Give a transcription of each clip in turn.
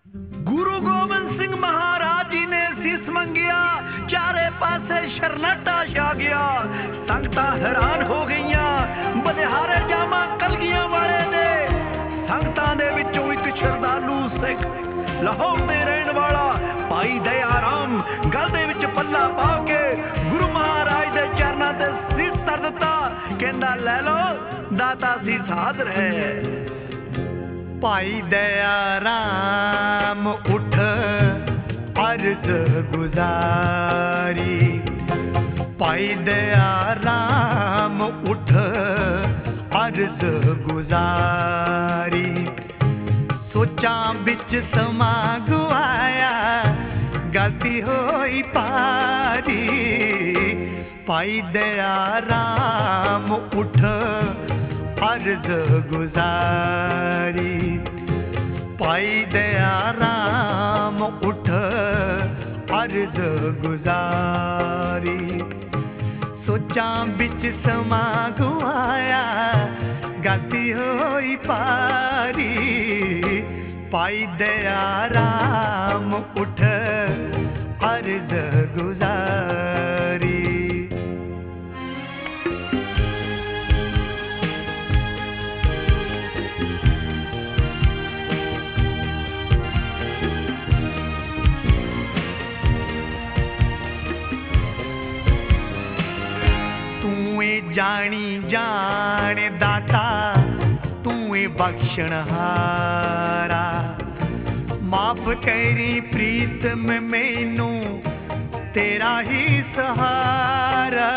गुरु गोबिंद सिंह महाराज जी ने शीस मंगिया, चारे पासे शरनाटा छा गया। संगतां हैरान हो गईयां, बलिहारे जामा कलगियां वाले ने। संगतां दे विचों एक शरधालू सिख लाहौर दे रहण वाला भाई दया राम गल दे विच पल्ला पा के गुरु महाराज दे चरनां ते शीस धर दिता। कहंदा लै लो दाता शीस हाज़र है। भाई दया राम उठ अर्ज गुजारी, भाई दया राम उठ अर्ज गुजारी। सोचां बिच समा गुआया, गलती होई पारी। भाई दया राम उठ अर्ज गुजारी, भाई दया राम उठ अर्ज गुजारी। सोचां बिच समा गुआया, गलती होई पारी। भाई दया राम उठ अर्ज गुजारी। जानी जान दाता तू बख्शणहारा, माफ करी प्रीतम मैनू तेरा ही सहारा।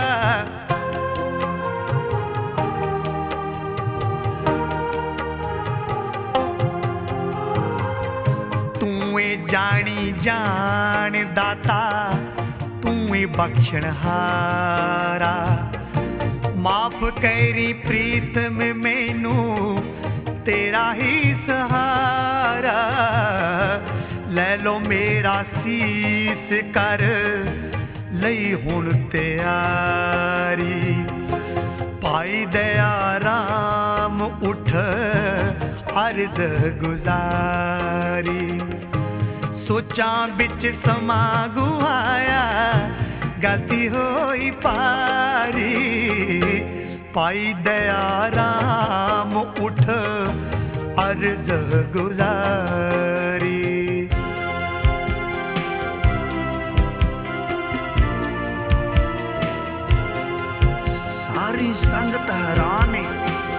तू जानी जान दाता तू बख्शणहारा, माफ करी प्रीतम मैनू तेरा ही सहारा। ले लो मेरा शीस कर लई हुण तैयारी। भाई दया राम उठ अर्ज गुजारी। सोचां बिच समा गुआया, गलती होई पारी। भाई दया राम उठ अर्ज गुजारी। सारी संगत हैरान है।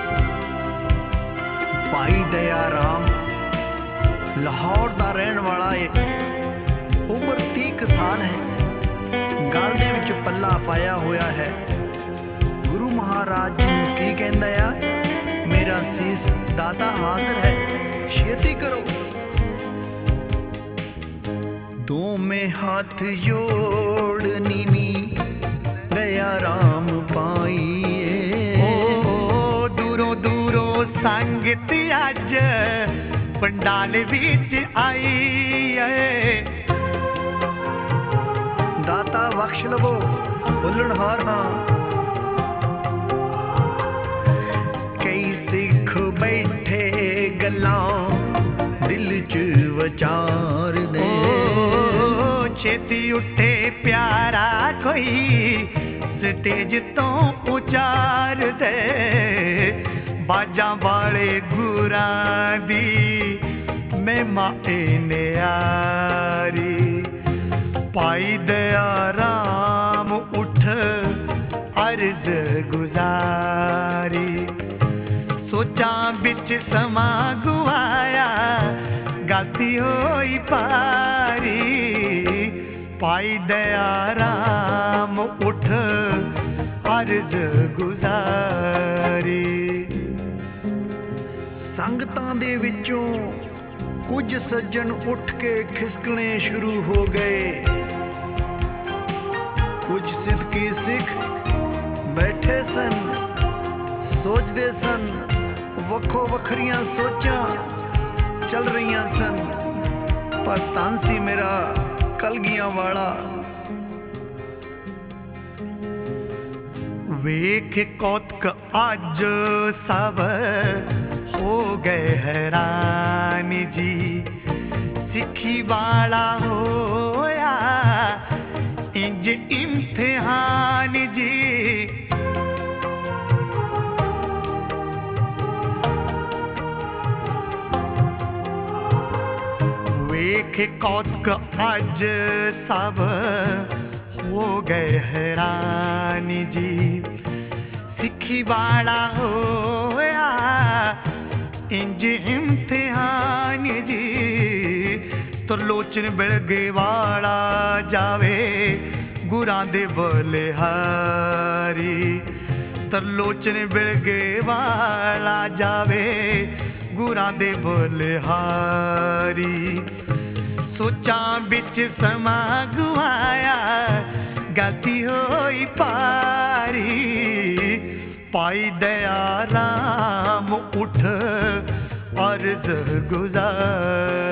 भाई दया राम लाहौर दा रहण वाला है, उम्र 30 साल है, गल दे विच पल्ला पाया होया है। गुरु महाराज जी की कहंदा आ, मेरा शीस दाता हाज़र है, छेती करो। दो में हाथ जोड़ नीवी दया राम पाइए। ओ दूरों दूरों संगत अज पंडाल विच आई है। दाता बख्श लवो भुलणहार हां। कई सिख बैठे गल्लां दिल च विचार दे। छेती उठे प्यारा कोई स्टेज तो उचार दे। बाजां वाले गुरां दी महिमा न्यारी। भाई दया राम उठ अर्ज गुजारी। सोचां बिच समा गुआया, गलती होई पारी। भाई दया राम उठ अर्ज गुजारी। संगतां दे विचों कुछ सज्जन उठ के खिसकने शुरू हो गए। कुछ सिद्की सिख बैठे सन, सोचते सन, वखो वखरियां सोचां चल रही सन। पर धन सी मेरा कलगियां वाला। वेख कौतक अज सब हो गए हैरान जी। सिखी वाला होया इंज इम्तिहान जी। वेख कौतक अज सब हो गए हैरान जी। सिखी वाला होया इंज इम्तिहान जी। तो लोचन बिलगे वाला जावे गुरां दे बलिहारी। तरलोचन बिलगे वाला जावे गुरां दे बलिहारी। सोचां बिच समा गुआया गलती होई पारी। पाई दया राम उठ अर्ज गुजार